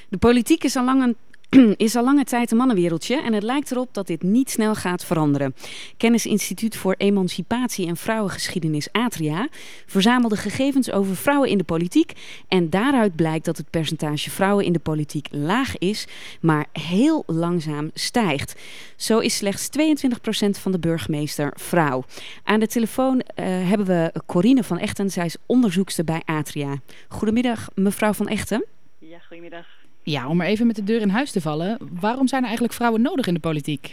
De politiek is al lange tijd een mannenwereldje en het lijkt erop dat dit niet snel gaat veranderen. Kennisinstituut voor Emancipatie en Vrouwengeschiedenis Atria verzamelde gegevens over vrouwen in de politiek en daaruit blijkt dat het percentage vrouwen in de politiek laag is, maar heel langzaam stijgt. Zo is slechts 22% van de burgemeester vrouw. Aan de telefoon hebben we Corine van Echten, zij is onderzoekster bij Atria. Goedemiddag mevrouw van Echten. Ja, goedemiddag. Ja, om er even met de deur in huis te vallen. Waarom zijn er eigenlijk vrouwen nodig in de politiek?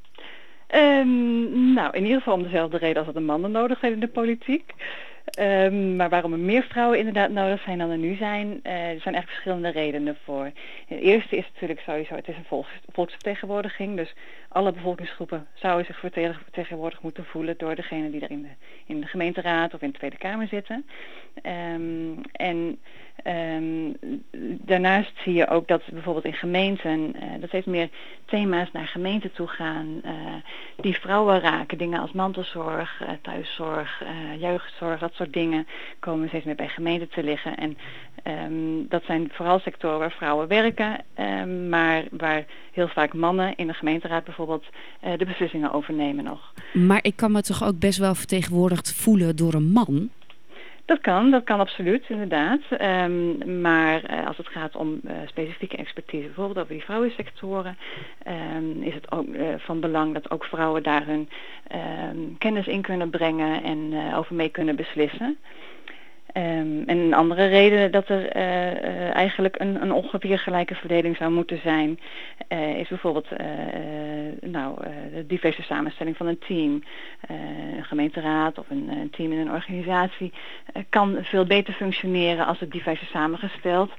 Nou, in ieder geval om dezelfde reden als dat de mannen nodig zijn in de politiek. Maar waarom er meer vrouwen inderdaad nodig zijn dan er nu zijn, er zijn eigenlijk verschillende redenen voor. Het eerste is natuurlijk sowieso, het is een volksvertegenwoordiging, dus alle bevolkingsgroepen zouden zich vertegenwoordigd moeten voelen door degene die er in de gemeenteraad of in de Tweede Kamer zitten. Daarnaast zie je ook dat bijvoorbeeld in gemeenten, dat steeds meer thema's naar gemeenten toe gaan, die vrouwen raken. Dingen als mantelzorg, thuiszorg, jeugdzorg, dat soort dingen komen steeds meer bij gemeenten te liggen. En dat zijn vooral sectoren waar vrouwen werken, maar waar heel vaak mannen in de gemeenteraad bijvoorbeeld de beslissingen overnemen nog. Maar ik kan me toch ook best wel vertegenwoordigd voelen door een man? Dat kan absoluut, inderdaad. Maar als het gaat om specifieke expertise, bijvoorbeeld over die vrouwensectoren, is het ook van belang dat ook vrouwen daar hun kennis in kunnen brengen en over mee kunnen beslissen. En een andere reden dat er eigenlijk een ongeveer gelijke verdeling zou moeten zijn, is bijvoorbeeld de diverse samenstelling van een team. Een gemeenteraad of een team in een organisatie kan veel beter functioneren als het divers is samengesteld.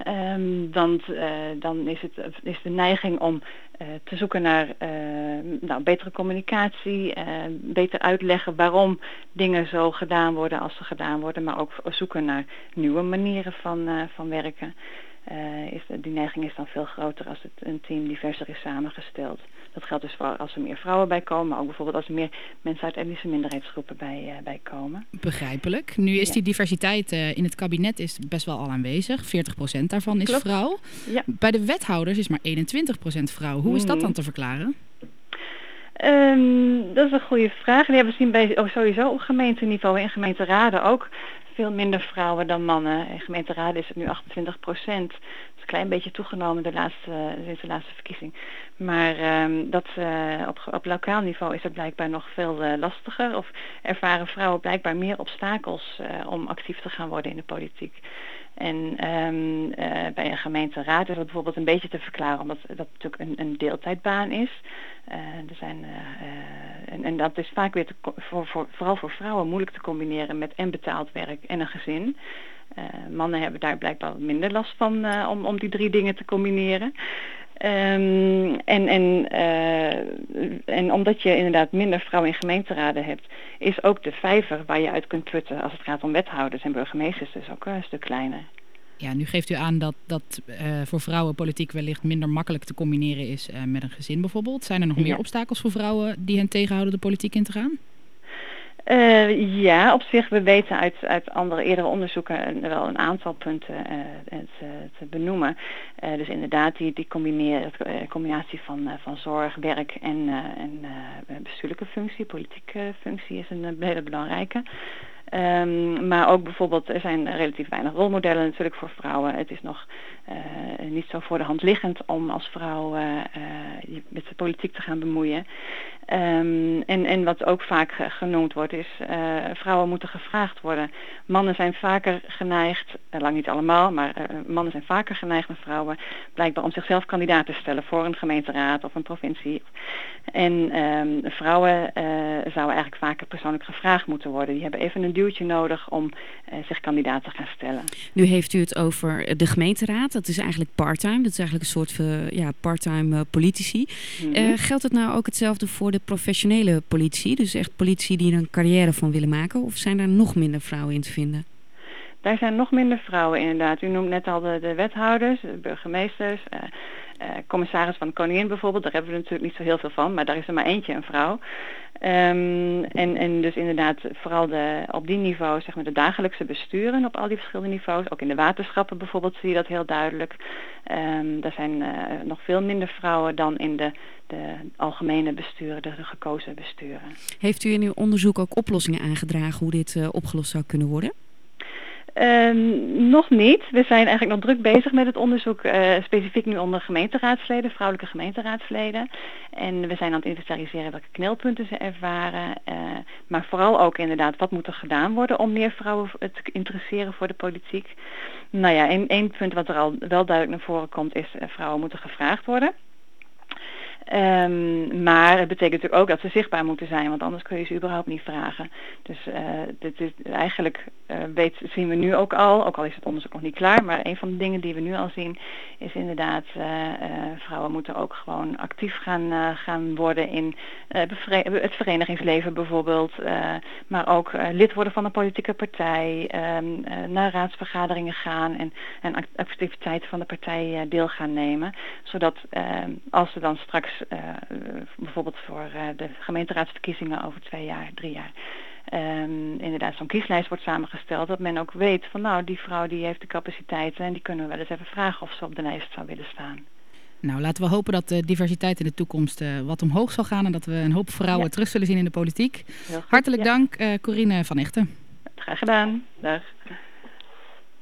Dan is de neiging om te zoeken naar betere communicatie, beter uitleggen waarom dingen zo gedaan worden als ze gedaan worden, maar ook zoeken naar nieuwe manieren van werken. Die neiging is dan veel groter als een team diverser is samengesteld. Dat geldt dus voor als er meer vrouwen bij komen, maar ook bijvoorbeeld als er meer mensen uit etnische minderheidsgroepen bij komen. Begrijpelijk. Nu is die diversiteit in het kabinet is best wel al aanwezig. 40% daarvan is Klopt. vrouw. Ja. Bij de wethouders is maar 21% vrouw. Hoe is dat dan te verklaren? Dat is een goede vraag. Die hebben we zien bij sowieso op gemeenteniveau en gemeenteraden ook veel minder vrouwen dan mannen. In gemeenteraden is het nu 28%. Dat is een klein beetje toegenomen sinds de laatste verkiezing. Maar op lokaal niveau is het blijkbaar nog veel lastiger. Of ervaren vrouwen blijkbaar meer obstakels om actief te gaan worden in de politiek. En bij een gemeenteraad is dat bijvoorbeeld een beetje te verklaren, omdat dat natuurlijk een deeltijdbaan is. En dat is vaak weer vooral voor vrouwen moeilijk te combineren met en betaald werk en een gezin. Mannen hebben daar blijkbaar minder last van om die drie dingen te combineren. En omdat je inderdaad minder vrouwen in gemeenteraden hebt, is ook de vijver waar je uit kunt putten als het gaat om wethouders en burgemeesters dus ook een stuk kleiner. Ja, nu geeft u aan dat voor vrouwen politiek wellicht minder makkelijk te combineren is met een gezin bijvoorbeeld. Zijn er nog meer obstakels voor vrouwen die hen tegenhouden de politiek in te gaan? Ja, op zich, we weten uit andere eerdere onderzoeken wel een aantal punten te benoemen. Dus inderdaad, die combinatie van zorg, werk en bestuurlijke functie, politieke functie is een hele belangrijke. Maar ook bijvoorbeeld, er zijn relatief weinig rolmodellen natuurlijk voor vrouwen. Het is nog niet zo voor de hand liggend om als vrouw met de politiek te gaan bemoeien. En wat ook vaak genoemd wordt is, vrouwen moeten gevraagd worden. Mannen zijn vaker geneigd, lang niet allemaal, maar mannen zijn vaker geneigd dan vrouwen, blijkbaar om zichzelf kandidaat te stellen voor een gemeenteraad of een provincie. En vrouwen zouden eigenlijk vaker persoonlijk gevraagd moeten worden. Die hebben even een duwtje nodig om zich kandidaat te gaan stellen. Nu heeft u het over de gemeenteraad. Dat is eigenlijk part-time. Dat is eigenlijk een soort part-time politici. Mm-hmm. Geldt het nou ook hetzelfde voor de professionele politici? Dus echt politici die er een carrière van willen maken? Of zijn daar nog minder vrouwen in te vinden? Daar zijn nog minder vrouwen inderdaad. U noemt net al de wethouders, de burgemeesters, commissaris van de Koningin bijvoorbeeld. Daar hebben we natuurlijk niet zo heel veel van, maar daar is er maar eentje een vrouw. En dus inderdaad vooral op die niveau, zeg maar de dagelijkse besturen op al die verschillende niveaus. Ook in de waterschappen bijvoorbeeld zie je dat heel duidelijk. Er zijn nog veel minder vrouwen dan in de algemene besturen, de gekozen besturen. Heeft u in uw onderzoek ook oplossingen aangedragen hoe dit opgelost zou kunnen worden? Nog niet. We zijn eigenlijk nog druk bezig met het onderzoek, specifiek nu onder gemeenteraadsleden, vrouwelijke gemeenteraadsleden. En we zijn aan het inventariseren welke knelpunten ze ervaren. Maar vooral ook inderdaad, wat moet er gedaan worden om meer vrouwen te interesseren voor de politiek. Nou ja, één punt wat er al wel duidelijk naar voren komt is, vrouwen moeten gevraagd worden. Maar het betekent natuurlijk ook dat ze zichtbaar moeten zijn, want anders kun je ze überhaupt niet vragen. Dus dit is eigenlijk zien we nu ook al is het onderzoek nog niet klaar, maar een van de dingen die we nu al zien is inderdaad, vrouwen moeten ook gewoon actief gaan worden in het verenigingsleven bijvoorbeeld, maar ook lid worden van een politieke partij, naar raadsvergaderingen gaan en activiteiten van de partij deel gaan nemen, zodat als ze dan straks bijvoorbeeld voor de gemeenteraadsverkiezingen over 2 jaar, 3 jaar, inderdaad zo'n kieslijst wordt samengesteld, dat men ook weet van nou, die vrouw die heeft de capaciteiten en die kunnen we wel eens even vragen of ze op de lijst zou willen staan. Nou, laten we hopen dat de diversiteit in de toekomst wat omhoog zal gaan en dat we een hoop vrouwen terug zullen zien in de politiek. Hartelijk dank, Corine van Echten. Graag gedaan. Dag.